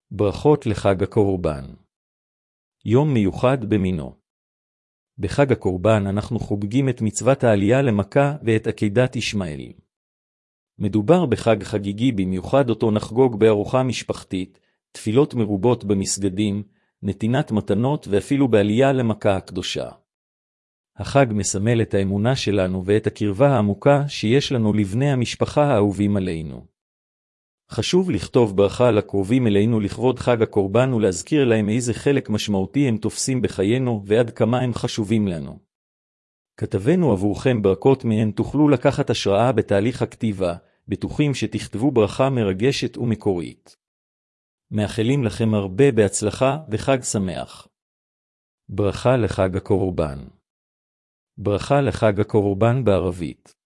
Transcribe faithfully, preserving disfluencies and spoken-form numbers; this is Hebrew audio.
ברכות לחג הקורבן. יום מיוחד במינו. בחג הקורבן אנחנו חוגגים את מצוות העלייה למכה ואת עקדת ישמעאל. מדובר בחג חגיגי במיוחד אותו נחגוג בארוחה משפחתית, תפילות מרובות במסגדים, נתינת מתנות ואפילו בעלייה למכה הקדושה. החג מסמל את האמונה שלנו ואת הקרבה העמוקה שיש לנו לבני המשפחה האהובים עלינו. חשוב לכתוב ברכה לקרובים אלינו לכבוד חג הקורבן ולהזכיר להם איזה חלק משמעותי הם תופסים בחיינו ועד כמה הם חשובים לנו. כתבנו עבורכם ברכות מהן תוכלו לקחת השראה בתהליך הכתיבה, בטוחים שתכתבו ברכה מרגשת ומקורית. מאחלים לכם הרבה בהצלחה וחג שמח. ברכה לחג הקורבן. ברכה לחג הקורבן בערבית.